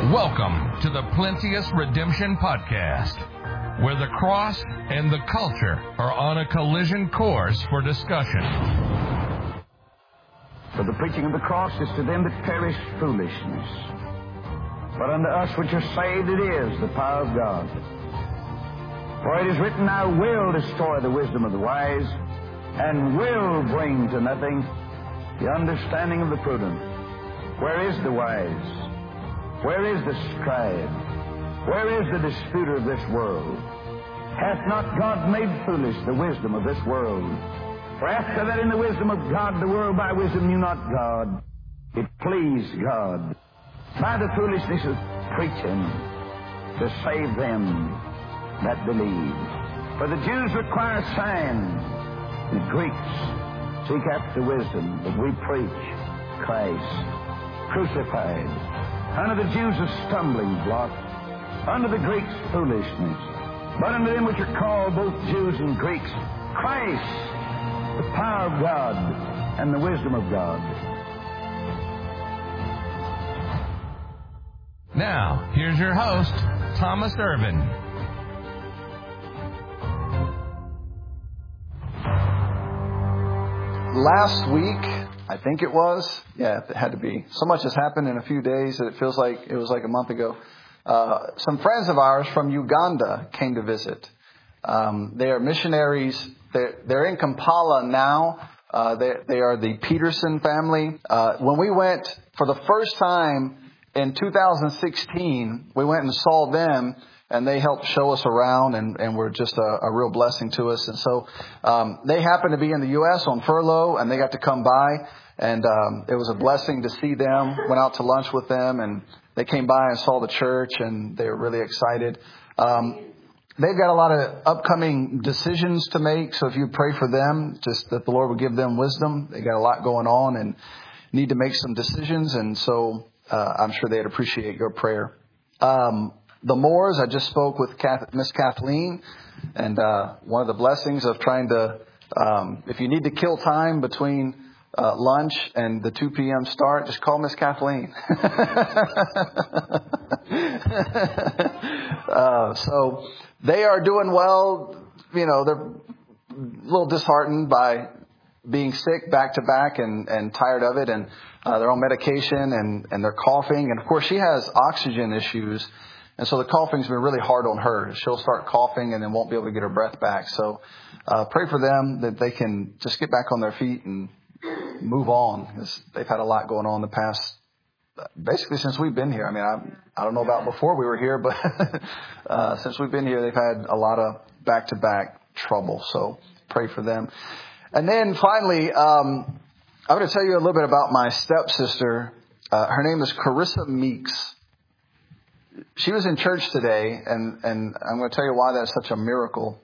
Welcome to the Plenteous Redemption Podcast, where the cross and the culture are on a collision course for discussion. For the preaching of the cross is to them that perish foolishness, but unto us which are saved it is the power of God. For it is written, I will destroy the wisdom of the wise, and will bring to nothing the understanding of the prudent. Where is the wise? Where is the scribe? Where is the disputer of this world? Hath not God made foolish the wisdom of this world? For after that in the wisdom of God, the world by wisdom knew not God. It pleased God by the foolishness of preaching to save them that believe. For the Jews require signs, the Greeks seek after wisdom, but we preach Christ crucified. Unto the Jews a stumbling block, unto the Greeks foolishness, but unto them which are called both Jews and Greeks, Christ, the power of God and the wisdom of God. Now, here's your host, Thomas Irvin. Last week, I think it was. Yeah, it had to be. So much has happened in a few days that it feels like it was like a month ago. Some friends of ours from Uganda came to visit. They are missionaries. They're in Kampala now. They are the Peterson family. When we went for the first time in 2016, we went and saw them. And they helped show us around and were just a real blessing to us. And so they happened to be in the U.S. on furlough, and they got to come by. And it was a blessing to see them. Went out to lunch with them, and they came by and saw the church, and they were really excited. They've got a lot of upcoming decisions to make. So if you pray for them, just that the Lord will give them wisdom. They got a lot going on and need to make some decisions. And so I'm sure they'd appreciate your prayer. The Moores, I just spoke with Miss Kathleen, and one of the blessings of trying to, if you need to kill time between lunch and the 2 p.m. start, just call Miss Kathleen. So they are doing well. You know, they're a little disheartened by being sick back to back and tired of it, and they're on medication and they're coughing. And of course, she has oxygen issues. And so the coughing's been really hard on her. She'll start coughing and then won't be able to get her breath back. So pray for them that they can just get back on their feet and move on. Because they've had a lot going on the past, basically since we've been here. I mean, I don't know about before we were here, but since we've been here, they've had a lot of back-to-back trouble. So pray for them. And then finally, I'm going to tell you a little bit about my stepsister. Her name is Carissa Meeks. She was in church today, and I'm going to tell you why that's such a miracle.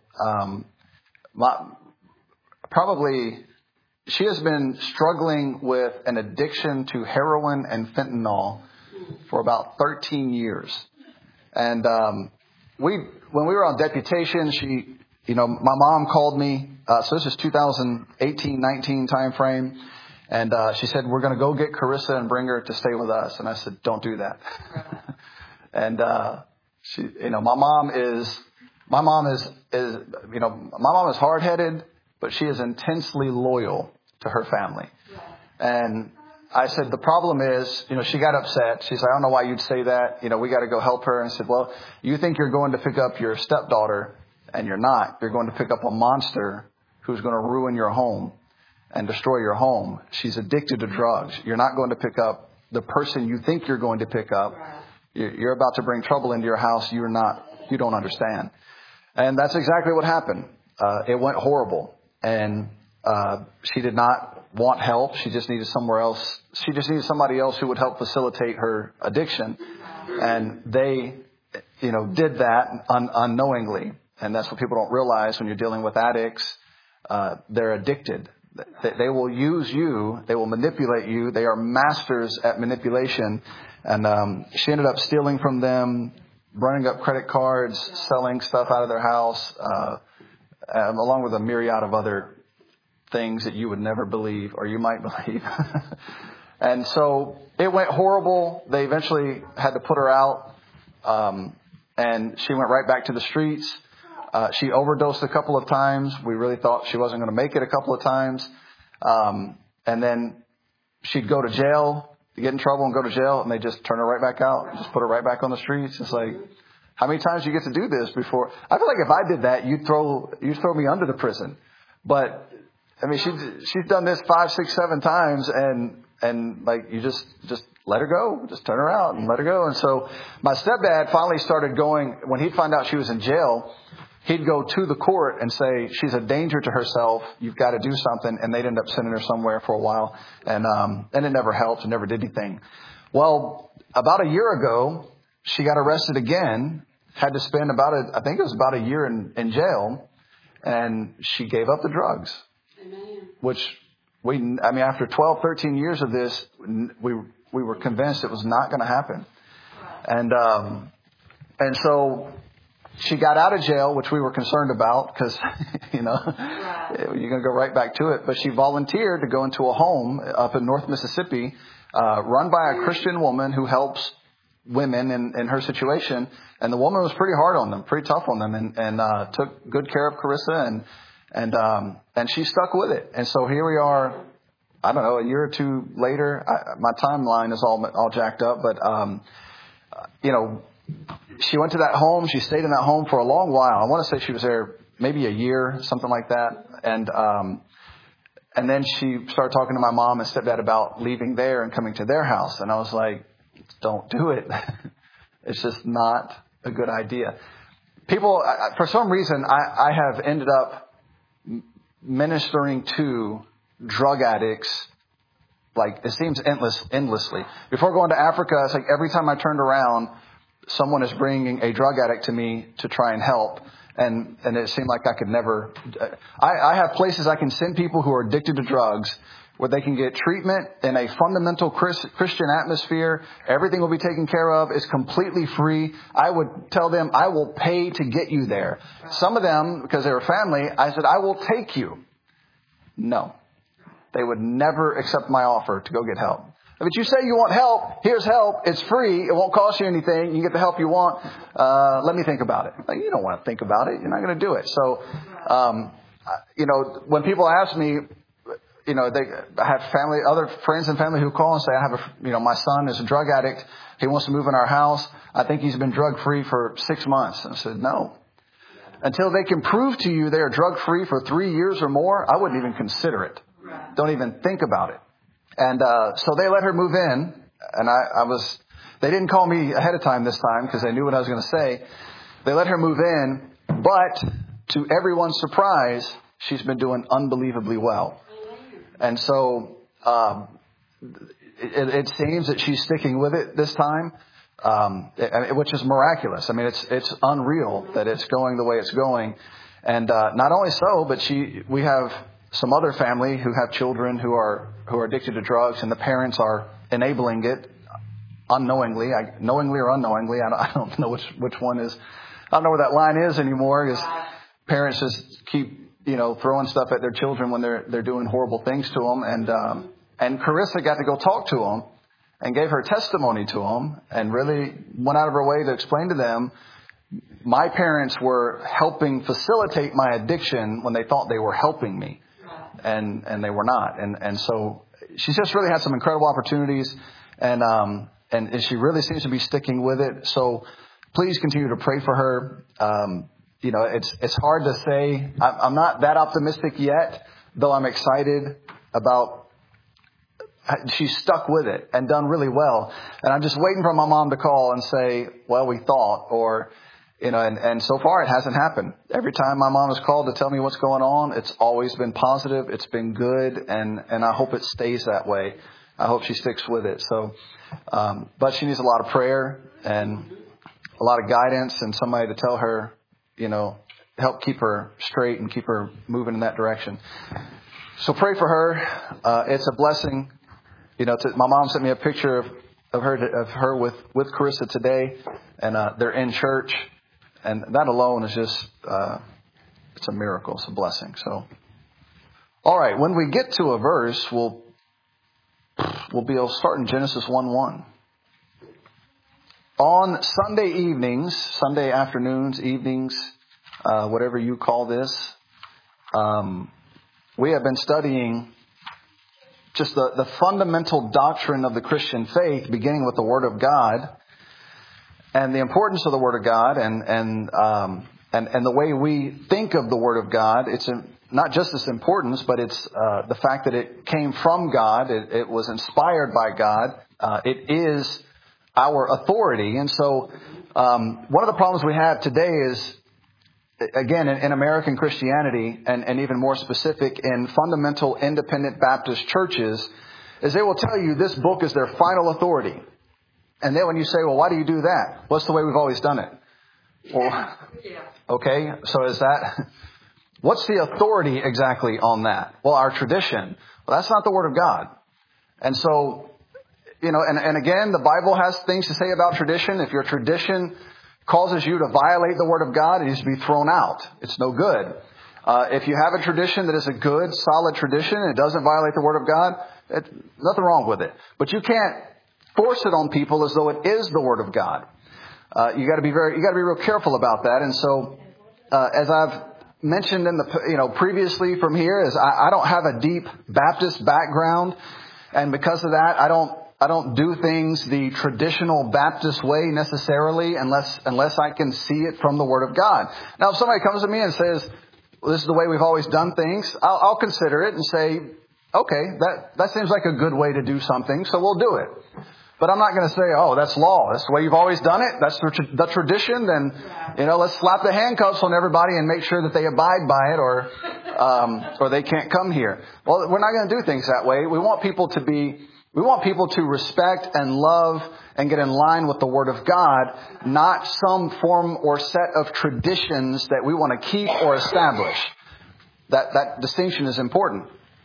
Probably she has been struggling with an addiction to heroin and fentanyl for about 13 years. And when we were on deputation, my mom called me. So this is 2018-19 time frame. And she said, we're going to go get Carissa and bring her to stay with us. And I said, don't do that. And, my mom is hard-headed, but she is intensely loyal to her family. And I said, the problem is, she got upset. She said, I don't know why you'd say that. We got to go help her. And I said, well, you think you're going to pick up your stepdaughter, and you're not. You're going to pick up a monster who's going to ruin your home and destroy your home. She's addicted to drugs. You're not going to pick up the person you think you're going to pick up. You're about to bring trouble into your house. You don't understand. And that's exactly what happened. It went horrible. And she did not want help. She just needed somewhere else. She just needed somebody else who would help facilitate her addiction. And they, did that unknowingly. And that's what people don't realize when you're dealing with addicts. They're addicted. They will use you. They will manipulate you. They are masters at manipulation. And she ended up stealing from them, running up credit cards, selling stuff out of their house, along with a myriad of other things that you would never believe, or you might believe. And so it went horrible. They eventually had to put her out. And she went right back to the streets. She overdosed a couple of times. We really thought she wasn't going to make it a couple of times. And then she'd go to jail, get in trouble and go to jail, and they just turn her right back out, just put her right back on the streets. It's like, how many times do you get to do this before? I feel like if I did that, you'd throw me under the prison. But I mean, she's done this 5, 6, 7 times, and like you just let her go, just turn her out and let her go. And so my stepdad finally started going when he'd find out she was in jail. He'd go to the court and say, she's a danger to herself. You've got to do something. And they'd end up sending her somewhere for a while. And it never helped and never did anything. Well, about a year ago, she got arrested again, had to spend I think it was about a year in jail. And she gave up the drugs, which after 12, 13 years of this, we were convinced it was not going to happen. And so she got out of jail, which we were concerned about because, you're going to go right back to it. But she volunteered to go into a home up in North Mississippi, run by a Christian woman who helps women in her situation. And the woman was pretty hard on them, pretty tough on them, and took good care of Carissa. And she stuck with it. And so here we are, I don't know, a year or two later. My timeline is all jacked up, but, she went to that home. She stayed in that home for a long while. I want to say she was there maybe a year, something like that. And then she started talking to my mom and stepdad about leaving there and coming to their house. And I was like, don't do it. It's just not a good idea. People, for some reason, I have ended up ministering to drug addicts. Like, it seems endlessly. Before going to Africa, it's like every time I turned around, someone is bringing a drug addict to me to try and help. And it seemed like I could never. I have places I can send people who are addicted to drugs where they can get treatment in a fundamental Christian atmosphere. Everything will be taken care of. It's completely free. I would tell them, I will pay to get you there. Some of them, because they were family, I said, I will take you. No. They would never accept my offer to go get help. But you say you want help. Here's help. It's free. It won't cost you anything. You can get the help you want. Let me think about it. Like, you don't want to think about it. You're not going to do it. So, when people ask me, I have other friends and family who call and say, my son is a drug addict. He wants to move in our house. I think he's been drug free for 6 months. And I said, no. Until they can prove to you they are drug free for 3 years or more, I wouldn't even consider it. Don't even think about it. And so they let her move in, and they didn't call me ahead of time this time because they knew what I was going to say. They let her move in, but to everyone's surprise, she's been doing unbelievably well. And so it seems that she's sticking with it this time, which is miraculous. I mean, it's unreal that it's going the way it's going. And not only so, but we have some other family who have children who are addicted to drugs, and the parents are enabling it unknowingly, knowingly or unknowingly. I don't know which one is. I don't know where that line is anymore, because parents just keep throwing stuff at their children when they're doing horrible things to them. And Carissa got to go talk to them and gave her testimony to them, and really went out of her way to explain to them, my parents were helping facilitate my addiction when they thought they were helping me. And they were not. And so she's just really had some incredible opportunities, and she really seems to be sticking with it. So please continue to pray for her. It's hard to say. I'm not that optimistic yet, though I'm excited about. She's stuck with it and done really well. And I'm just waiting for my mom to call and say, well, we thought, or, and so far it hasn't happened. Every time my mom has called to tell me what's going on, it's always been positive. It's been good. And I hope it stays that way. I hope she sticks with it. So, but she needs a lot of prayer and a lot of guidance and somebody to tell her, help keep her straight and keep her moving in that direction. So pray for her. It's a blessing. My mom sent me a picture of her with Carissa today, and they're in church, and that alone is just it's a miracle. It's a blessing. So, all right, when we get to a verse, we'll We'll start in Genesis 1:1. On Sunday evenings, Sunday afternoons, evenings, whatever you call this, we have been studying just the fundamental doctrine of the Christian faith, beginning with the Word of God and the importance of the Word of God and the way we think of the Word of God. It's not just its importance, but it's the fact that it came from God. It was inspired by God. It is our authority. And so one of the problems we have today is, again, in American Christianity, and even more specific in fundamental independent Baptist churches, is they will tell you this book is their final authority. And then when you say, well, why do you do that? What's the way we've always done it? Well, okay, so is that... What's the authority exactly on that? Well, our tradition. Well, that's not the Word of God. And so, and again, the Bible has things to say about tradition. If your tradition causes you to violate the Word of God, it needs to be thrown out. It's no good. If you have a tradition that is a good, solid tradition and it doesn't violate the Word of God, nothing wrong with it. But you can't force it on people as though it is the Word of God. You got to be real careful about that. And so, as I've mentioned in the previously from here, is I don't have a deep Baptist background, and because of that, I don't do things the traditional Baptist way necessarily unless I can see it from the Word of God. Now, if somebody comes to me and says, well, this is the way we've always done things, I'll consider it and say, okay, that seems like a good way to do something, so we'll do it. But I'm not going to say, oh, that's law. That's the way you've always done it. That's the tradition. Then, let's slap the handcuffs on everybody and make sure that they abide by it, or they can't come here. Well, we're not going to do things that way. We want people to respect and love and get in line with the Word of God, not some form or set of traditions that we want to keep or establish. That distinction is important.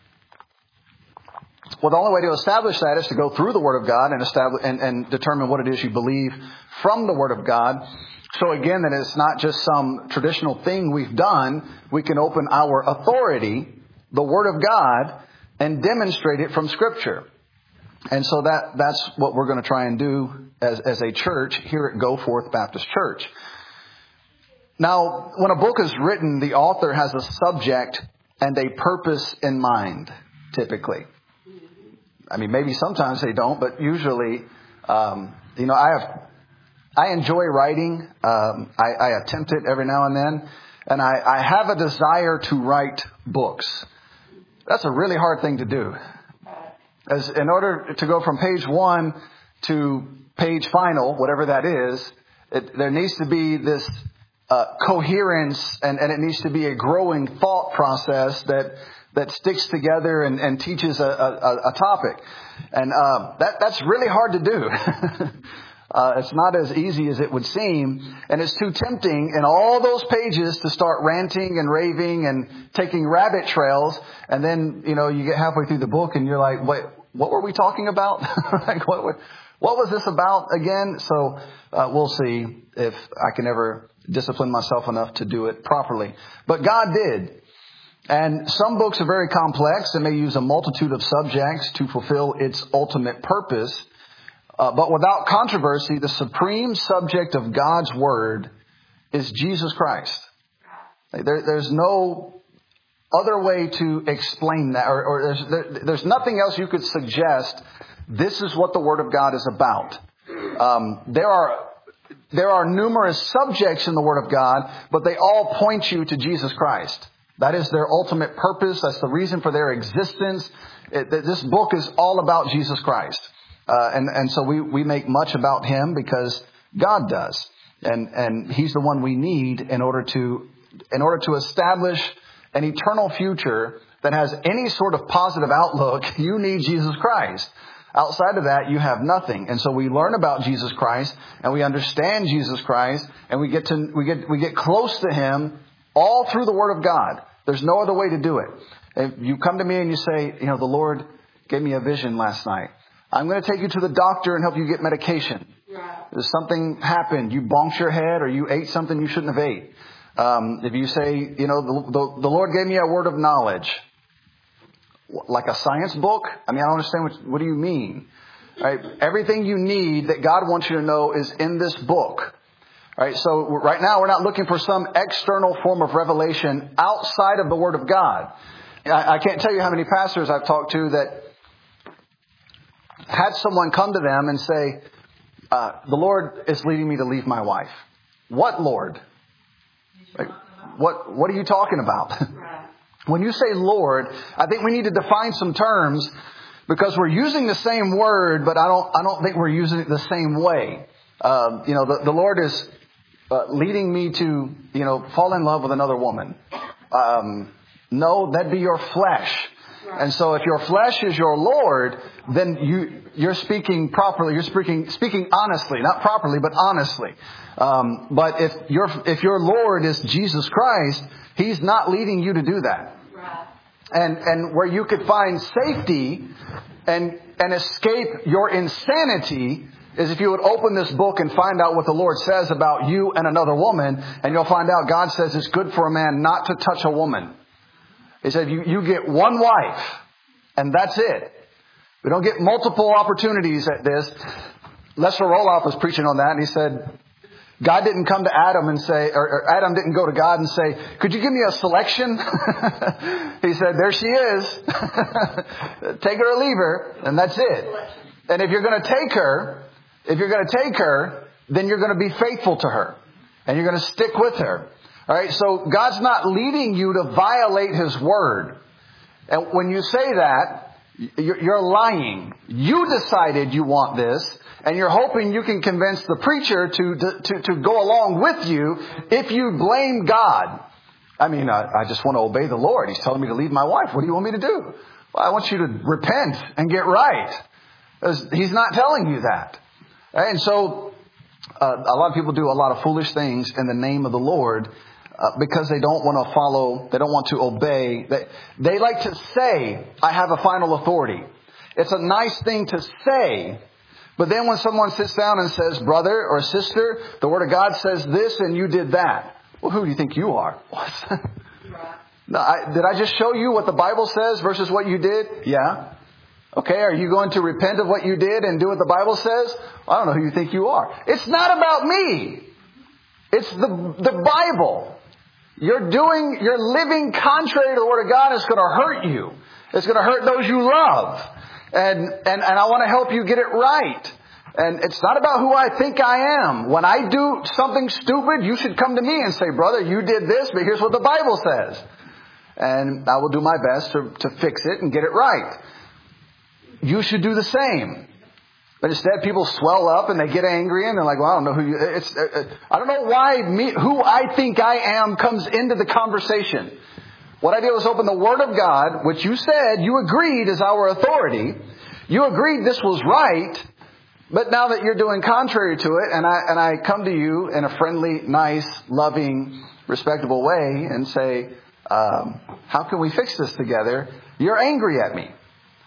Well, the only way to establish that is to go through the Word of God and establish and determine what it is you believe from the Word of God. So again, that it's not just some traditional thing we've done. We can open our authority, the Word of God, and demonstrate it from Scripture. And so that's what we're going to try and do as a church here at Go Forth Baptist Church. Now, when a book is written, the author has a subject and a purpose in mind, typically. I mean, maybe sometimes they don't, but usually, I enjoy writing. I attempt it every now and then, and I have a desire to write books. That's a really hard thing to do. As in order to go from page 1 to page final, whatever that is, there needs to be this coherence, and it needs to be a growing thought process that sticks together and teaches a topic. And that's really hard to do. It's not as easy as it would seem. And it's too tempting in all those pages to start ranting and raving and taking rabbit trails. And then, you get halfway through the book and you're like, wait, what were we talking about? Like, what was this about again? So we'll see if I can ever discipline myself enough to do it properly. But God did. And some books are very complex and may use a multitude of subjects to fulfill its ultimate purpose. But without controversy, the supreme subject of God's Word is Jesus Christ. There's no other way to explain that, or there's nothing else you could suggest. This is what the Word of God is about. There are numerous subjects in the Word of God, but they all point you to Jesus Christ. That is their ultimate purpose. That's the reason for their existence. This book is all about Jesus Christ. And so we make much about Him because God does. And He's the one we need in order to establish an eternal future that has any sort of positive outlook. You need Jesus Christ. Outside of that, you have nothing. And so we learn about Jesus Christ and we understand Jesus Christ and we get close to Him all through the Word of God. There's no other way to do it. If you come to me and you say, the Lord gave me a vision last night. I'm going to take you to the doctor and help you get medication. If something happened, you bonked your head or you ate something you shouldn't have ate. If you say, the Lord gave me a word of knowledge. like a science book? I mean, I don't understand what do you mean? Right? Everything you need that God wants you to know is in this book. Right? So right now we're not looking for some external form of revelation outside of the Word of God. I can't tell you how many pastors I've talked to that had someone come to them and say, the Lord is leading me to leave my wife. What Lord? Like, what are you talking about? When you say Lord, I think we need to define some terms because we're using the same word, but I don't think we're using it the same way. The Lord is leading me to, fall in love with another woman. No, that'd be your flesh. And so if your flesh is your Lord, then you're speaking properly. You're speaking honestly, not properly, but honestly. But if your Lord is Jesus Christ, He's not leading you to do that. Right. And where you could find safety and escape your insanity is if you would open this book and find out what the Lord says about you and another woman, and you'll find out God says it's good for a man not to touch a woman. He said, you get one wife, and that's it. We don't get multiple opportunities at this. Lester Roloff was preaching on that, and he said, God didn't come to Adam and say, or Adam didn't go to God and say, could you give me a selection? He said, there she is. Take her or leave her, and that's it. And if you're going to take her, then you're going to be faithful to her, and you're going to stick with her. All right, so God's not leading you to violate His word. And when you say that, you're lying. You decided you want this, and you're hoping you can convince the preacher to go along with you if you blame God. I mean, I just want to obey the Lord. He's telling me to leave my wife. What do you want me to do? Well, I want you to repent and get right. He's not telling you that. And so a lot of people do a lot of foolish things in the name of the Lord. Because they don't want to follow, they don't want to obey. They like to say, I have a final authority. It's a nice thing to say. But then when someone sits down and says, brother or sister, the Word of God says this and you did that. Well, who do you think you are? Did I just show you what the Bible says versus what you did? Yeah. Okay, are you going to repent of what you did and do what the Bible says? I don't know who you think you are. It's not about me. It's the Bible. You're living contrary to the Word of God. It's going to hurt you. It's going to hurt those you love. And I want to help you get it right. And it's not about who I think I am. When I do something stupid, you should come to me and say, brother, you did this, but here's what the Bible says. And I will do my best to fix it and get it right. You should do the same. But instead, people swell up and they get angry and they're like, well, I don't know who you... I don't know why who I think I am comes into the conversation. What I did was open the Word of God, which you said you agreed is our authority. You agreed this was right. But now that you're doing contrary to it, and I come to you in a friendly, nice, loving, respectable way and say, how can we fix this together? You're angry at me.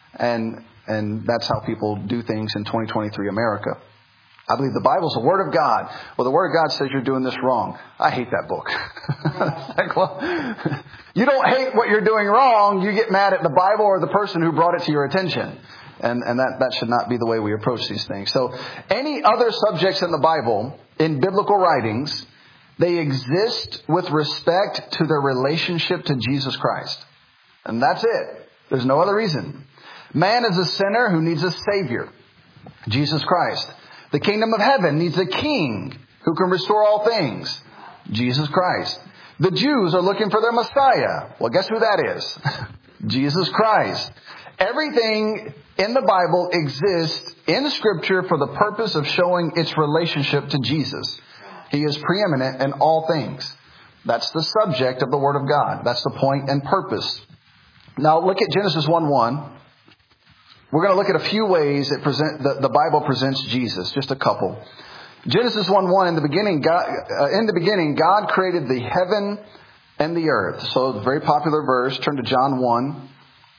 And that's how people do things in 2023 America. I believe the Bible's the Word of God. Well, the Word of God says you're doing this wrong. I hate that book. It's like, well, you don't hate what you're doing wrong. You get mad at the Bible or the person who brought it to your attention. And that should not be the way we approach these things. So any other subjects in the Bible, in biblical writings, they exist with respect to their relationship to Jesus Christ. And that's it. There's no other reason. Man is a sinner who needs a Savior, Jesus Christ. The kingdom of heaven needs a king who can restore all things, Jesus Christ. The Jews are looking for their Messiah. Well, guess who that is? Jesus Christ. Everything in the Bible exists in Scripture for the purpose of showing its relationship to Jesus. He is preeminent in all things. That's the subject of the Word of God. That's the point and purpose. Now look at Genesis 1:1. We're going to look at a few ways that the Bible presents Jesus. Just a couple. Genesis 1:1. In the beginning, God created the heaven and the earth. So it's a very popular verse. Turn to John 1.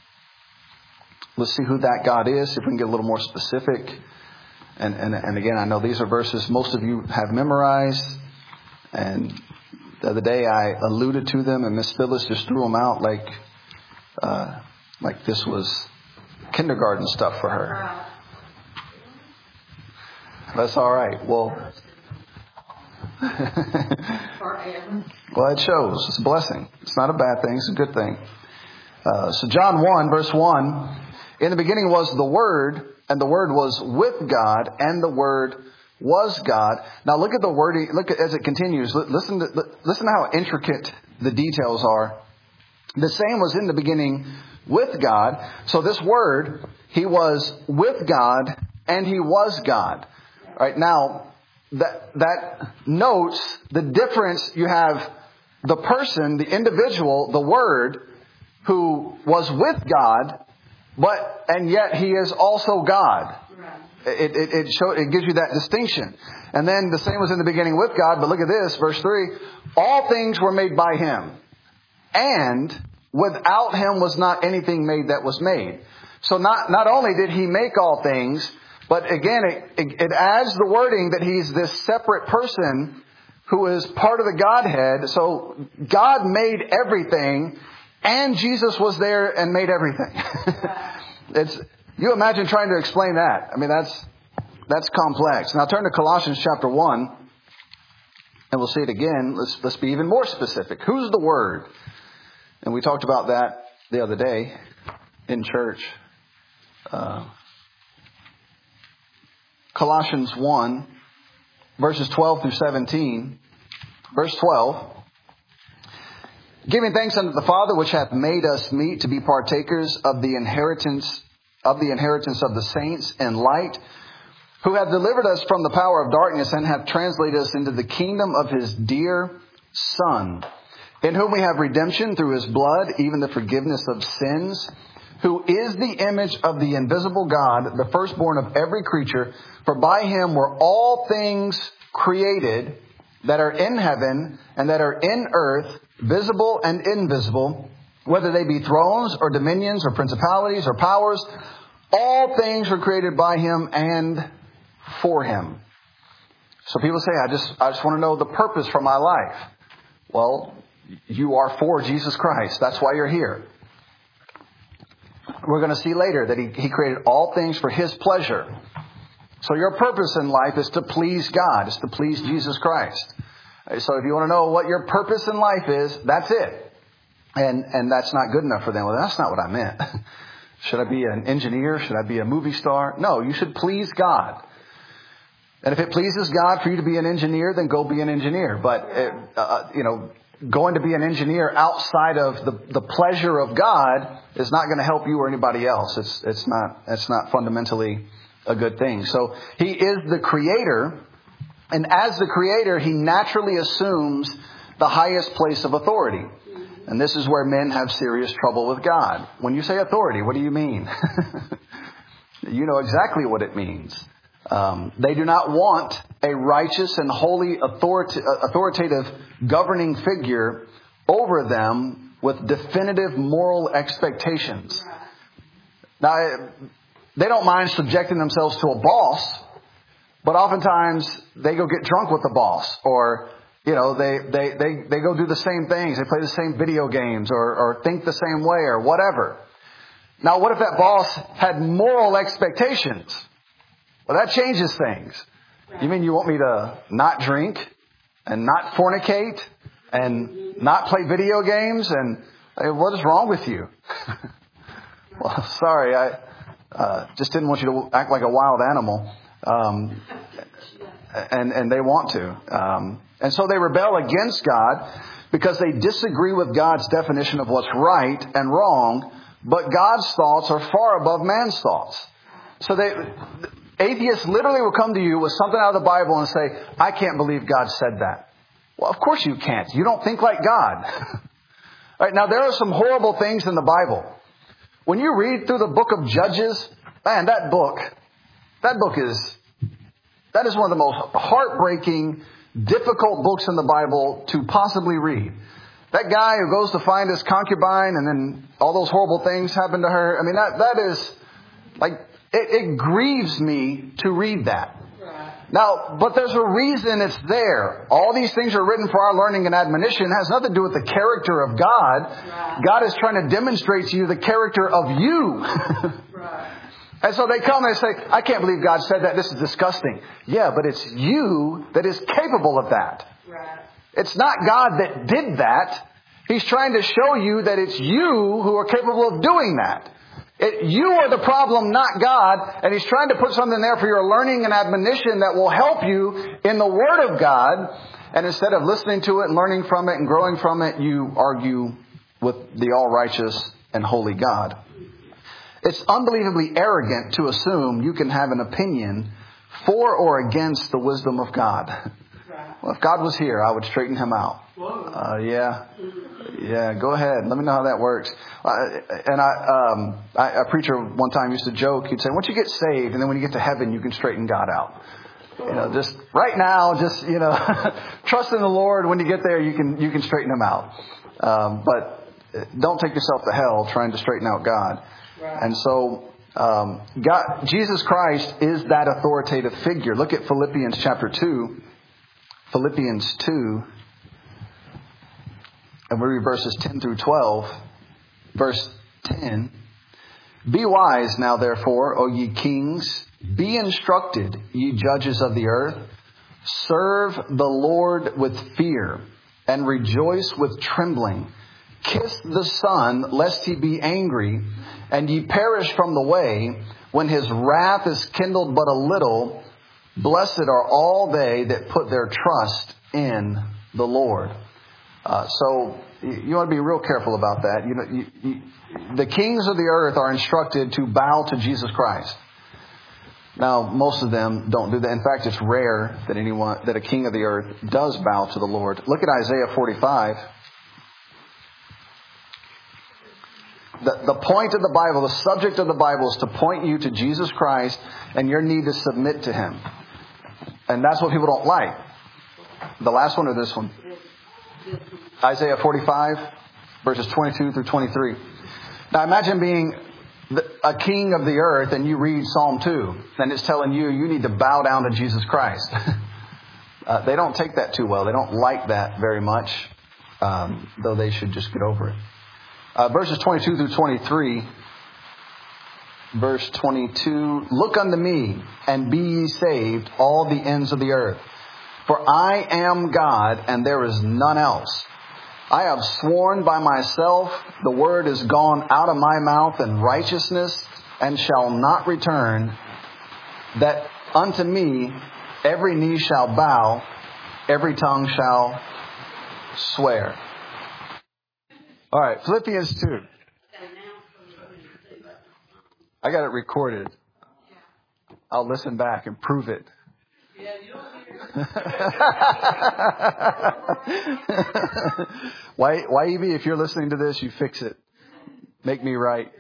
Let's see who that God is. If we can get a little more specific. And again, I know these are verses most of you have memorized. And the other day I alluded to them, and Miss Phyllis just threw them out like Like this was kindergarten stuff for her. That's all right. Well, well, it shows. It's a blessing. It's not a bad thing. It's a good thing. So John 1, verse 1, in the beginning was the Word, and the Word was with God, and the Word was God. Now look at the wording. Look as it continues. Listen to how intricate the details are. The same was in the beginning with God. So this Word, He was with God, and He was God. All right, now, that notes the difference. You have the person, the individual, the Word, who was with God, and yet He is also God. It gives you that distinction. And then the same was in the beginning with God, but look at this, verse 3. All things were made by Him, and without Him was not anything made that was made. So not only did He make all things, but again, it adds the wording that He's this separate person who is part of the Godhead. So God made everything, and Jesus was there and made everything. You imagine trying to explain that. I mean, that's complex. Now turn to Colossians chapter 1, and we'll see it again. Let's be even more specific. Who's the Word? And we talked about that the other day in church. Colossians 1, verses 12 through 17. Verse 12. Giving thanks unto the Father, which hath made us meet to be partakers of the inheritance of the saints in light, who hath delivered us from the power of darkness, and hath translated us into the kingdom of His dear Son, in whom we have redemption through His blood, even the forgiveness of sins, who is the image of the invisible God, the firstborn of every creature. For by Him were all things created, that are in heaven and that are in earth, visible and invisible, whether they be thrones or dominions or principalities or powers. All things were created by Him and for Him. So people say, I just want to know the purpose for my life. Well, you are for Jesus Christ. That's why you're here. We're going to see later that He created all things for His pleasure. So your purpose in life is to please God. It's to please Jesus Christ. So if you want to know what your purpose in life is, that's it. And that's not good enough for them. Well, that's not what I meant. Should I be an engineer? Should I be a movie star? No, you should please God. And if it pleases God for you to be an engineer, then go be an engineer. But, going to be an engineer outside of the pleasure of God is not going to help you or anybody else. It's not fundamentally a good thing. So He is the Creator, and as the Creator, He naturally assumes the highest place of authority. And this is where men have serious trouble with God. When you say authority, what do you mean? You know exactly what it means. They do not want a righteous and holy authoritative governing figure over them with definitive moral expectations. Now, they don't mind subjecting themselves to a boss, but oftentimes they go get drunk with the boss, or they go do the same things. They play the same video games or think the same way or whatever. Now, what if that boss had moral expectations? Well, that changes things. You mean you want me to not drink and not fornicate and not play video games? And what is wrong with you? Well, sorry, I just didn't want you to act like a wild animal. And they want to. And so they rebel against God because they disagree with God's definition of what's right and wrong. But God's thoughts are far above man's thoughts. So atheists literally will come to you with something out of the Bible and say, I can't believe God said that. Well, of course you can't. You don't think like God. All right, now, there are some horrible things in the Bible. When you read through the book of Judges, man, that is one of the most heartbreaking, difficult books in the Bible to possibly read. That guy who goes to find his concubine and then all those horrible things happen to her. I mean, that is like, it grieves me to read that. Now, but there's a reason it's there. All these things are written for our learning and admonition. It has nothing to do with the character of God. Right. God is trying to demonstrate to you the character of you. Right. And so they come and they say, I can't believe God said that. This is disgusting. Yeah, but it's you that is capable of that. Right. It's not God that did that. He's trying to show you that it's you who are capable of doing that. You are the problem, not God. And He's trying to put something there for your learning and admonition that will help you in the Word of God. And instead of listening to it and learning from it and growing from it, you argue with the all-righteous and holy God. It's unbelievably arrogant to assume you can have an opinion for or against the wisdom of God. Well, if God was here, I would straighten Him out. Yeah, go ahead. Let me know how that works. A preacher one time used to joke. He'd say, once you get saved, and then when you get to heaven, you can straighten God out. Just right now, trust in the Lord. When you get there, you can straighten Him out. But don't take yourself to hell trying to straighten out God. Right. And so, Jesus Christ is that authoritative figure. Look at Philippians chapter 2. Philippians 2. And we read verses 10 through 12. Verse 10. Be wise now, therefore, O ye kings. Be instructed, ye judges of the earth. Serve the Lord with fear, and rejoice with trembling. Kiss the Son, lest He be angry, and ye perish from the way, when His wrath is kindled but a little. Blessed are all they that put their trust in the Lord. So you want to be real careful about that. The kings of the earth are instructed to bow to Jesus Christ. Now, most of them don't do that. In fact, it's rare that a king of the earth does bow to the Lord. Look at Isaiah 45. The point of the Bible, the subject of the Bible is to point you to Jesus Christ and your need to submit to Him. And that's what people don't like. The last one or this one? Isaiah 45, verses 22 through 23. Now imagine being a king of the earth and you read Psalm 2. And it's telling you need to bow down to Jesus Christ. They don't take that too well. They don't like that very much. Though they should just get over it. Verses 22 through 23. Verse 22. Look unto me and be ye saved, all the ends of the earth. For I am God and there is none else. I have sworn by myself, the word is gone out of my mouth in righteousness and shall not return, that unto me every knee shall bow, every tongue shall swear. All right, Philippians 2. I got it recorded. I'll listen back and prove it. Yeah, you don't hear. YEB, if you're listening to this, you fix it. Make me right.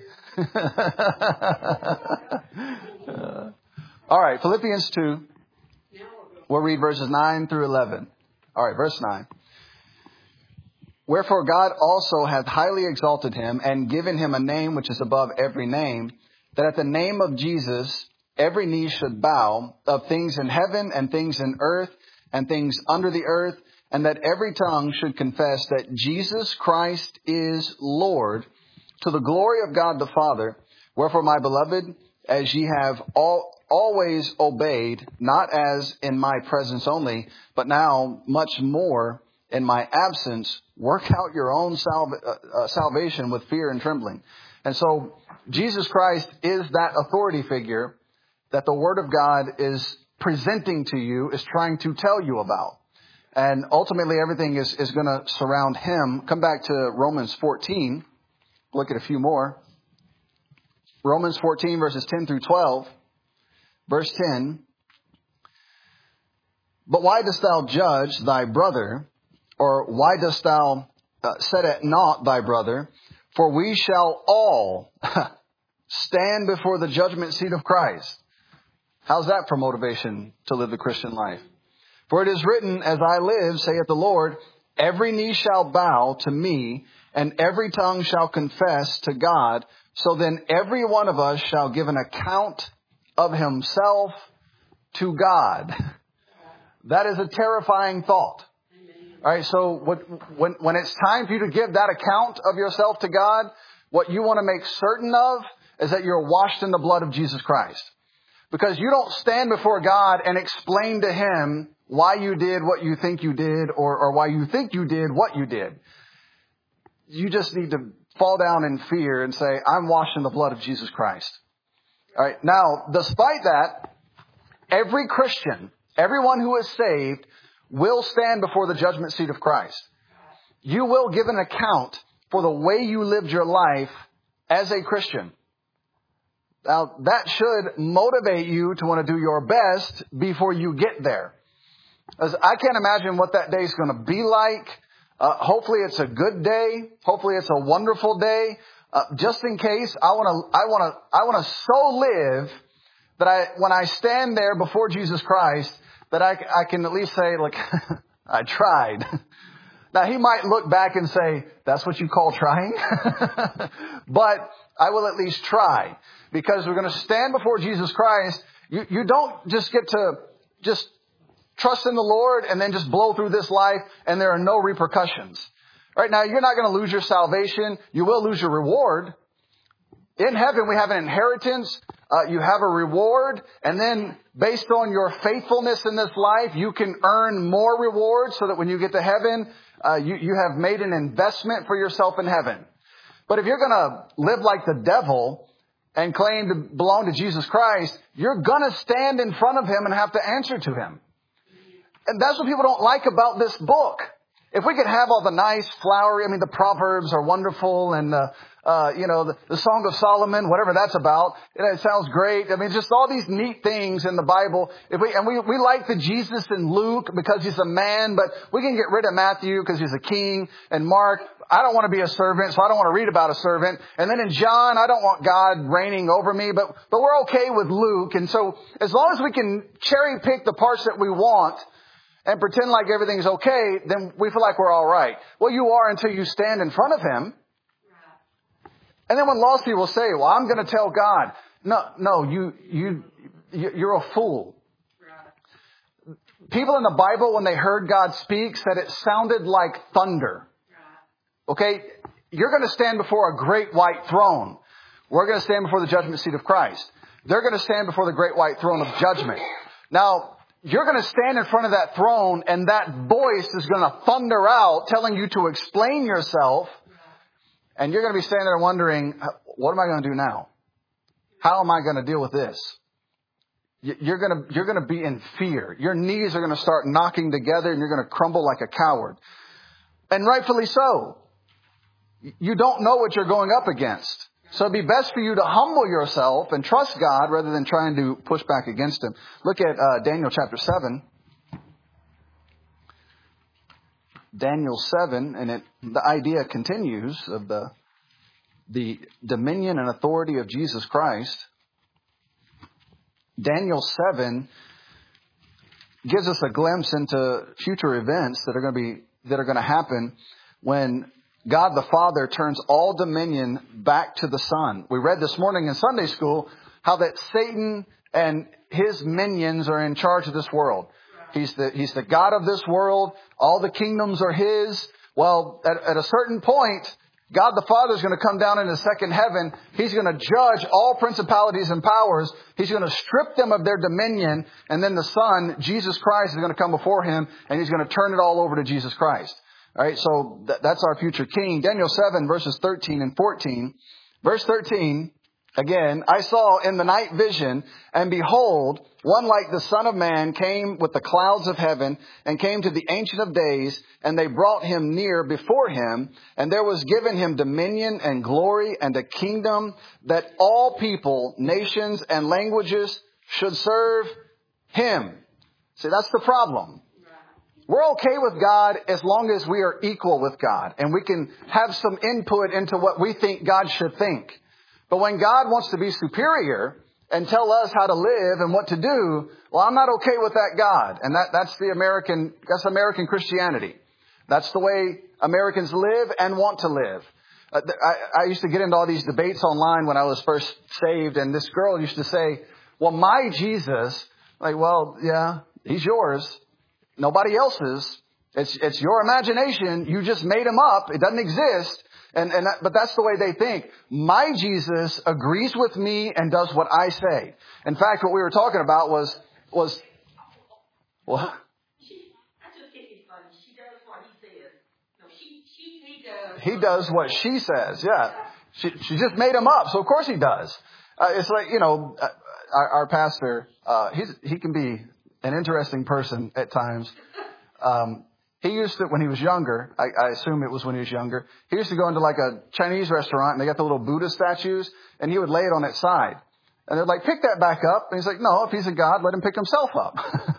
All right, Philippians 2. We'll read verses 9 through 11. All right, verse 9. Wherefore God also hath highly exalted Him and given Him a name which is above every name, that at the name of Jesus every knee should bow, of things in heaven and things in earth and things under the earth, and that every tongue should confess that Jesus Christ is Lord, to the glory of God the Father. Wherefore, my beloved, as ye have always obeyed, not as in my presence only, but now much more in my absence, work out your own salvation with fear and trembling. And so Jesus Christ is that authority figure that the Word of God is presenting to you, is trying to tell you about. And ultimately everything is going to surround Him. Come back to Romans 14. Look at a few more. Romans 14 verses 10 through 12. Verse 10. But why dost thou judge thy brother? Or why dost thou set at naught thy brother? For we shall all stand before the judgment seat of Christ. How's that for motivation to live the Christian life? For it is written, as I live, saith the Lord, every knee shall bow to me, and every tongue shall confess to God. So then every one of us shall give an account of himself to God. That is a terrifying thought. All right, so when it's time for you to give that account of yourself to God, what you want to make certain of is that you're washed in the blood of Jesus Christ. Because you don't stand before God and explain to Him why you did what you think you did or why you think you did what you did. You just need to fall down in fear and say, I'm washed in the blood of Jesus Christ. All right, now, despite that, every Christian, everyone who is saved, will stand before the judgment seat of Christ. You will give an account for the way you lived your life as a Christian. Now, that should motivate you to want to do your best before you get there. As I can't imagine what that day is going to be like. Hopefully it's a good day. Hopefully it's a wonderful day. Just in case, I want to so live that when I stand there before Jesus Christ, that I can at least say, look, I tried. Now, He might look back and say, that's what you call trying? But I will at least try. Because we're going to stand before Jesus Christ. You don't just get to just trust in the Lord and then just blow through this life and there are no repercussions. Right now, you're not going to lose your salvation. You will lose your reward. In heaven, we have an inheritance. You have a reward. And then based on your faithfulness in this life, you can earn more rewards so that when you get to heaven, you have made an investment for yourself in heaven. But if you're going to live like the devil and claim to belong to Jesus Christ, you're going to stand in front of Him and have to answer to Him. And that's what people don't like about this book. If we could have all the nice, flowery, the Proverbs are wonderful and, the Song of Solomon, whatever that's about. It sounds great. Just all these neat things in the Bible. We like the Jesus in Luke because he's a man, but we can get rid of Matthew because he's a king, and Mark, I don't want to be a servant, so I don't want to read about a servant. And then in John, I don't want God reigning over me, but we're okay with Luke. And so as long as we can cherry pick the parts that we want and pretend like everything's okay, then we feel like we're all right. Well, you are until you stand in front of Him. And then when lost people say, well, I'm going to tell God. No, you're a fool. People in the Bible, when they heard God speak, said it sounded like thunder. Okay? You're going to stand before a great white throne. We're going to stand before the judgment seat of Christ. They're going to stand before the great white throne of judgment. Now, you're going to stand in front of that throne and that voice is going to thunder out telling you to explain yourself. And you're going to be standing there wondering, what am I going to do now? How am I going to deal with this? You're going to be in fear. Your knees are going to start knocking together and you're going to crumble like a coward. And rightfully so. You don't know what you're going up against. So it'd be best for you to humble yourself and trust God rather than trying to push back against Him. Look at Daniel chapter 7. Daniel 7, and the idea continues of the dominion and authority of Jesus Christ. Daniel 7 gives us a glimpse into future events that are going to happen when God the Father turns all dominion back to the Son. We read this morning in Sunday school how that Satan and his minions are in charge of this world. He's the God of this world. All the kingdoms are His. Well, at a certain point, God the Father is going to come down into second heaven. He's going to judge all principalities and powers. He's going to strip them of their dominion. And then the Son, Jesus Christ, is going to come before Him and He's going to turn it all over to Jesus Christ. All right, so that's our future king. Daniel 7, verses 13 and 14. Verse 13, again, I saw in the night vision, and behold, one like the Son of Man came with the clouds of heaven and came to the Ancient of Days, and they brought Him near before Him, and there was given Him dominion and glory and a kingdom that all people, nations, and languages should serve Him. See, that's the problem. We're okay with God as long as we are equal with God and we can have some input into what we think God should think. But when God wants to be superior and tell us how to live and what to do, well, I'm not okay with that God. And that's American Christianity. That's the way Americans live and want to live. I used to get into all these debates online when I was first saved, and this girl used to say, well, my Jesus, like, well, yeah, He's yours. nobody else's. It's your imagination. You just made him up. It doesn't exist. But that's the way they think. My Jesus agrees with me and does what I say. In fact, what we were talking about was what? I just think it's funny. She does what he says. No, he does. He does what she says. Yeah. She just made him up. So of course he does. It's like, our pastor, he can be an interesting person at times. He used to, when he was younger, I assume it was when he was younger, he used to go into like a Chinese restaurant and they got the little Buddha statues and he would lay it on its side. And they're like, pick that back up. And he's like, no, if he's a God, let him pick himself up.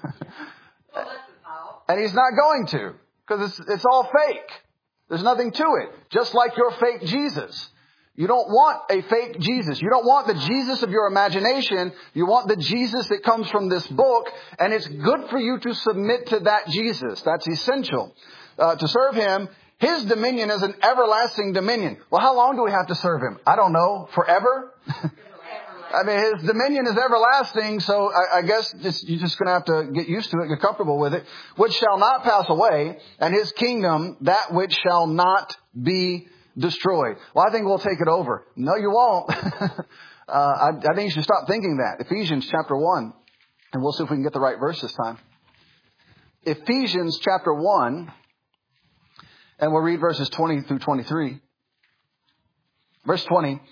And he's not going to, because it's all fake. There's nothing to it. Just like your fake Jesus. You don't want a fake Jesus. You don't want the Jesus of your imagination. You want the Jesus that comes from this book. And it's good for you to submit to that Jesus. That's essential. To serve him, his dominion is an everlasting dominion. Well, how long do we have to serve him? I don't know. Forever? I mean, his dominion is everlasting. So I guess you're just going to have to get used to it, get comfortable with it. Which shall not pass away. And his kingdom, that which shall not be destroyed. Well, I think we'll take it over. No, you won't. I think you should stop thinking that. Ephesians chapter 1. And we'll see if we can get the right verse this time. Ephesians chapter 1. And we'll read verses 20 through 23. Verse 20.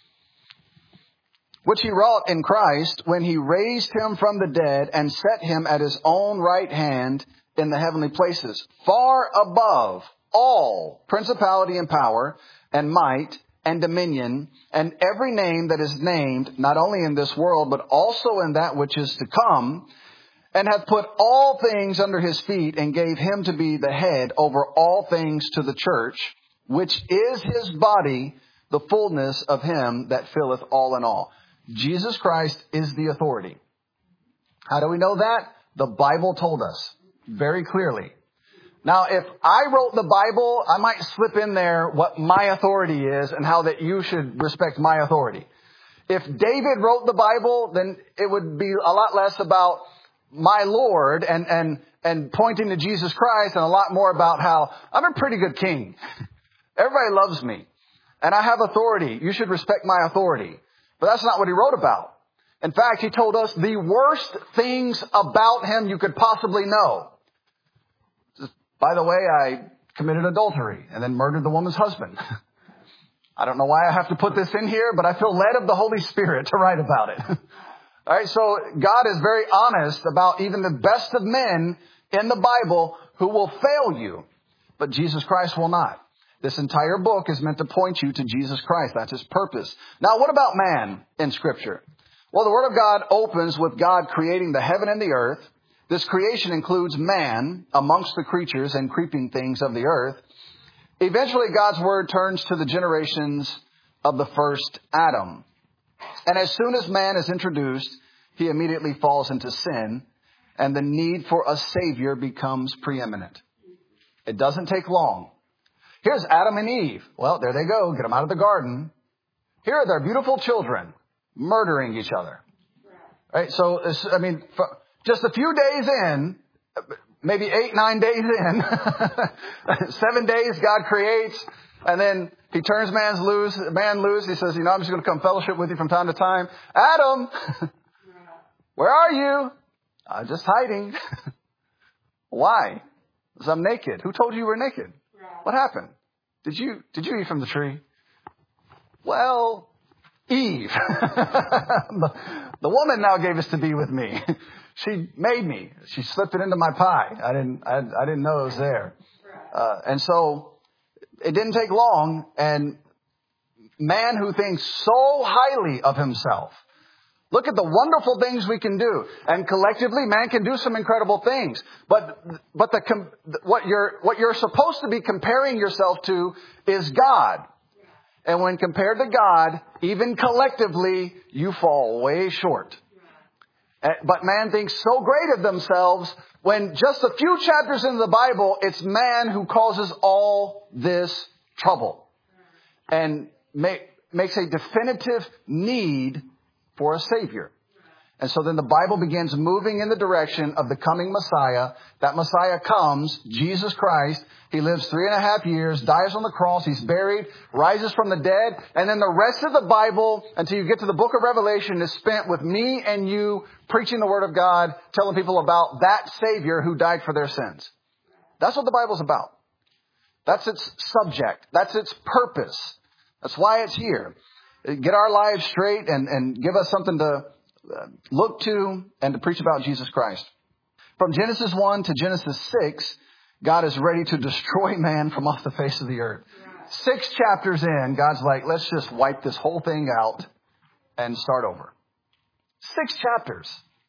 Which he wrought in Christ when he raised him from the dead and set him at his own right hand in the heavenly places, far above all principality and power and might and dominion and every name that is named, not only in this world, but also in that which is to come, and hath put all things under his feet and gave him to be the head over all things to the church, which is his body, the fullness of him that filleth all in all. Jesus Christ is the authority. How do we know that? The Bible told us very clearly. Now, if I wrote the Bible, I might slip in there what my authority is and how that you should respect my authority. If David wrote the Bible, then it would be a lot less about my Lord and pointing to Jesus Christ and a lot more about how I'm a pretty good king. Everybody loves me and I have authority. You should respect my authority. But that's not what he wrote about. In fact, he told us the worst things about him you could possibly know. By the way, I committed adultery and then murdered the woman's husband. I don't know why I have to put this in here, but I feel led of the Holy Spirit to write about it. All right, so God is very honest about even the best of men in the Bible who will fail you, but Jesus Christ will not. This entire book is meant to point you to Jesus Christ. That's his purpose. Now, what about man in Scripture? Well, the Word of God opens with God creating the heaven and the earth. This creation includes man amongst the creatures and creeping things of the earth. Eventually, God's Word turns to the generations of the first Adam. And as soon as man is introduced, he immediately falls into sin, and the need for a Savior becomes preeminent. It doesn't take long. Here's Adam and Eve. Well, there they go. Get them out of the garden. Here are their beautiful children murdering each other. Right? So, just a few days in, maybe 8-9 days in, 7 days God creates, and then he turns man loose. He says, I'm just going to come fellowship with you from time to time. Adam, where are you? I'm just hiding. Why? Because I'm naked. Who told you you were naked? What happened? Did you eat from the tree? Well, Eve. The woman now gave us to be with me. She made me. She slipped it into my pie. I didn't know it was there. And so it didn't take long. And man who thinks so highly of himself. Look at the wonderful things we can do. And collectively, man can do some incredible things. But what you're supposed to be comparing yourself to is God. And when compared to God, even collectively, you fall way short. But man thinks so great of themselves when just a few chapters into the Bible, it's man who causes all this trouble. And makes a definitive need for a Savior. And so then the Bible begins moving in the direction of the coming Messiah. That Messiah comes, Jesus Christ. He lives 3.5 years, dies on the cross, he's buried, rises from the dead. And then the rest of the Bible, until you get to the book of Revelation, is spent with me and you preaching the Word of God, telling people about that Savior who died for their sins. That's what the Bible's about. That's its subject. That's its purpose. That's why it's here. Get our lives straight and give us something to look to and to preach about Jesus Christ. From Genesis 1 to Genesis 6, God is ready to destroy man from off the face of the earth. 6 chapters in, God's like, let's just wipe this whole thing out and start over. 6 chapters.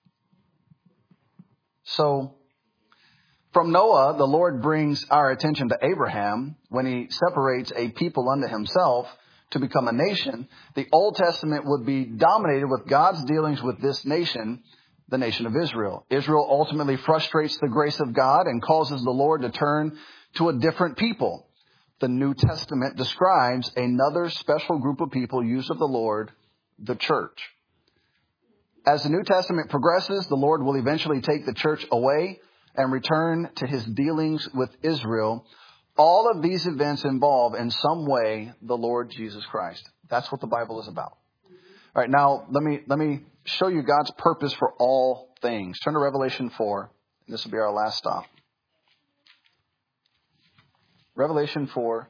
So, from Noah, the Lord brings our attention to Abraham when he separates a people unto himself to become a nation. The Old Testament would be dominated with God's dealings with this nation, the nation of Israel. Israel ultimately frustrates the grace of God and causes the Lord to turn to a different people. The New Testament describes another special group of people used of the Lord, the church. As the New Testament progresses, the Lord will eventually take the church away and return to his dealings with Israel. All of these events involve in some way the Lord Jesus Christ. That's what the Bible is about. All right, now let me show you God's purpose for all things. Turn to Revelation 4. This will be our last stop. Revelation 4.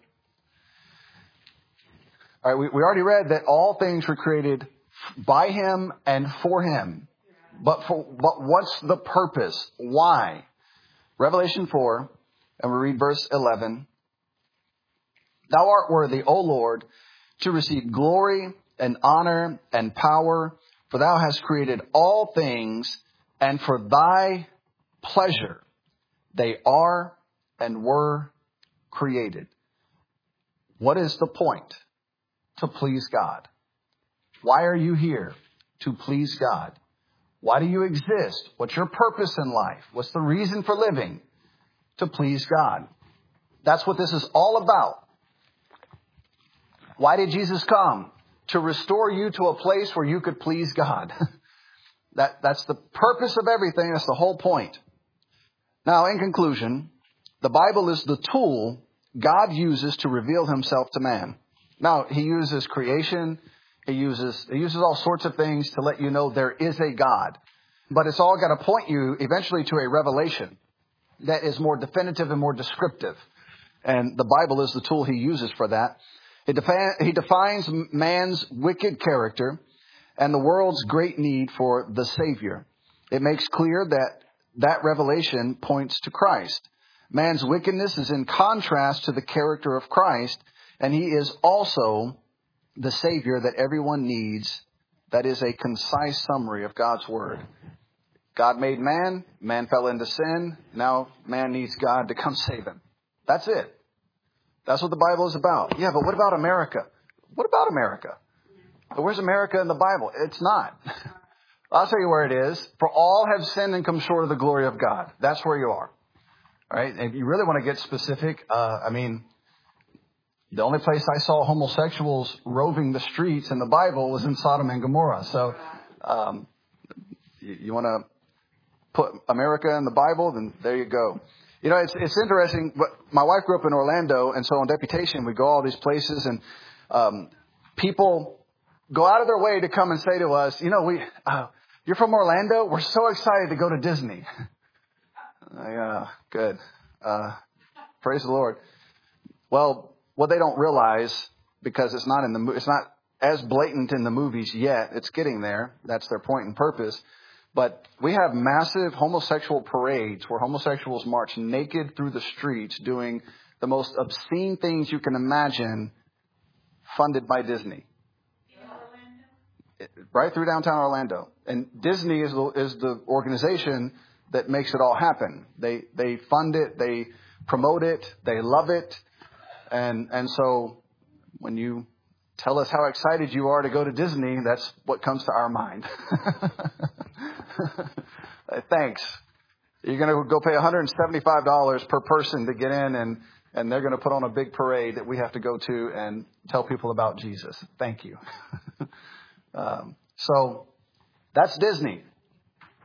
All right, we already read that all things were created by him and for him. But what's the purpose? Why? Revelation 4, and we read verse 11. Thou art worthy, O Lord, to receive glory and honor and power, for thou hast created all things, and for thy pleasure they are and were created. What is the point? To please God. Why are you here? To please God. Why do you exist? What's your purpose in life? What's the reason for living? To please God. That's what this is all about. Why did Jesus come? To restore you to a place where you could please God. That's the purpose of everything. That's the whole point. Now, in conclusion, the Bible is the tool God uses to reveal himself to man. Now, he uses creation. He uses all sorts of things to let you know there is a God. But it's all got to point you eventually to a revelation that is more definitive and more descriptive. And the Bible is the tool he uses for that. He defines man's wicked character and the world's great need for the Savior. It makes clear that revelation points to Christ. Man's wickedness is in contrast to the character of Christ, and he is also the Savior that everyone needs. That is a concise summary of God's Word. God made man. Man fell into sin. Now man needs God to come save him. That's it. That's what the Bible is about. Yeah, but what about America? What about America? Where's America in the Bible? It's not. I'll tell you where it is. For all have sinned and come short of the glory of God. That's where you are. All right? If you really want to get specific, the only place I saw homosexuals roving the streets in the Bible was in Sodom and Gomorrah. So, you want to put America in the Bible, then there you go. You know, it's interesting. But my wife grew up in Orlando, and so on deputation, we go all these places, and people go out of their way to come and say to us, you know, you're from Orlando? We're so excited to go to Disney. Good. Praise the Lord. Well, what they don't realize, because it's not as blatant in the movies yet. It's getting there. That's their point and purpose. But we have massive homosexual parades where homosexuals march naked through the streets doing the most obscene things you can imagine, funded by Disney. Right through downtown Orlando. And Disney is the organization that makes it all happen. They fund it, they promote it, they love it. And so when you tell us how excited you are to go to Disney, that's what comes to our mind. Thanks. You're going to go pay $175 per person to get in, and they're going to put on a big parade that we have to go to and tell people about Jesus. Thank you. So that's Disney.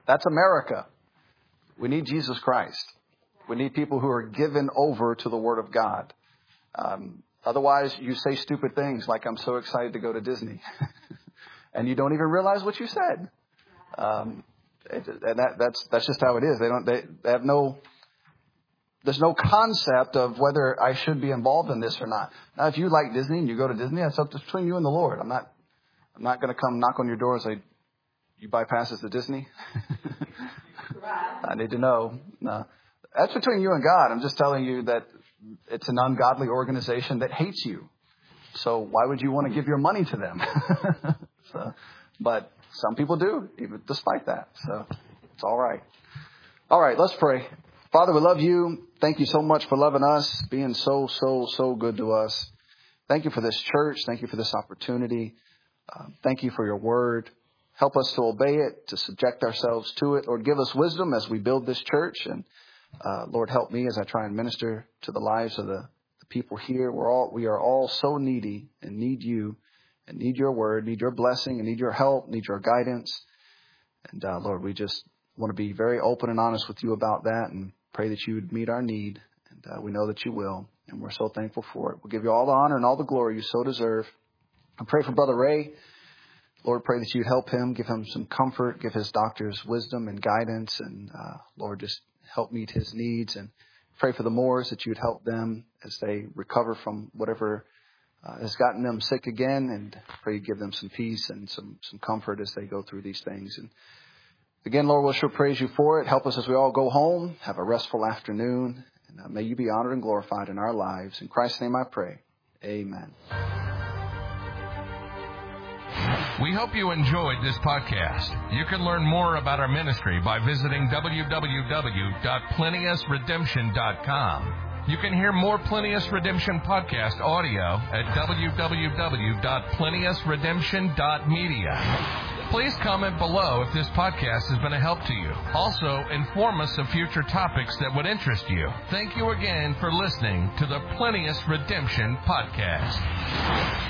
That's America. We need Jesus Christ. We need people who are given over to the Word of God. Otherwise, you say stupid things like, I'm so excited to go to Disney. And you don't even realize what you said. And that's just how it is. They have there's no concept of whether I should be involved in this or not. Now, if you like Disney and you go to Disney, that's up between you and the Lord. I'm not going to come knock on your door and say, you buy passes to Disney? I need to know. No. That's between you and God. I'm just telling you that it's an ungodly organization that hates you. So why would you want to give your money to them? But some people do, even despite that. So it's all right. All right, let's pray. Father, we love you. Thank you so much for loving us, being so good to us. Thank you for this church. Thank you for this opportunity. Thank you for your word. Help us to obey it, to subject ourselves to it. Lord, give us wisdom as we build this church. And Lord, help me as I try and minister to the lives of the people here. We are all so needy and need you and need your word, need your blessing and need your help, need your guidance. And Lord, we just want to be very open and honest with you about that and pray that you would meet our need. And we know that you will. And we're so thankful for it. We'll give you all the honor and all the glory you so deserve. I pray for Brother Ray. Lord, pray that you'd help him, give him some comfort, give his doctors wisdom and guidance. And Lord, just help meet his needs. And pray for the Moores that you'd help them as they recover from whatever has gotten them sick again. And pray you give them some peace and some comfort as they go through these things. And again, Lord, we'll sure praise you for it. Help us as we all go home, have a restful afternoon. And may you be honored and glorified in our lives. In Christ's name I pray. Amen. We hope you enjoyed this podcast. You can learn more about our ministry by visiting www.plenteousredemption.com. You can hear more Plenteous Redemption podcast audio at www.plenteousredemption.media. Please comment below if this podcast has been a help to you. Also, inform us of future topics that would interest you. Thank you again for listening to the Plenteous Redemption podcast.